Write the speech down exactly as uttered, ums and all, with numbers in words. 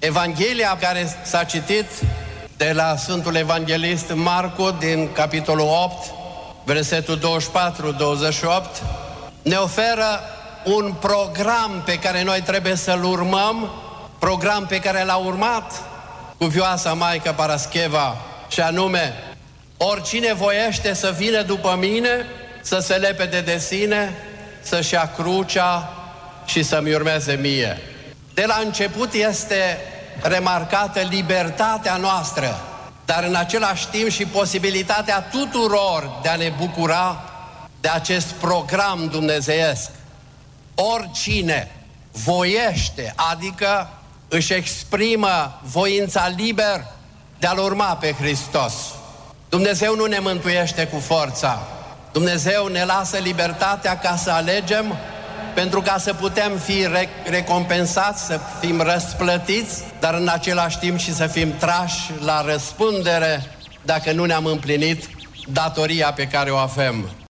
Evanghelia care s-a citit de la Sfântul Evanghelist Marcu din capitolul opt, versetul douăzeci și patru douăzeci și opt, ne oferă un program pe care noi trebuie să-l urmăm, program pe care l-a urmat Cuvioasa Maică Parascheva, și anume: oricine voiește să vină după mine, să se lepede de sine, să-și ia crucea și să-mi urmeze mie. De la început este remarcată libertatea noastră, dar în același timp și posibilitatea tuturor de a ne bucura de acest program dumnezeiesc. Oricine voiește, adică își exprimă voința liber de a-L urma pe Hristos. Dumnezeu nu ne mântuiește cu forța. Dumnezeu ne lasă libertatea ca să alegem, pentru ca să putem fi recompensați, să fim răsplătiți, dar în același timp și să fim trași la răspundere dacă nu ne-am împlinit datoria pe care o avem.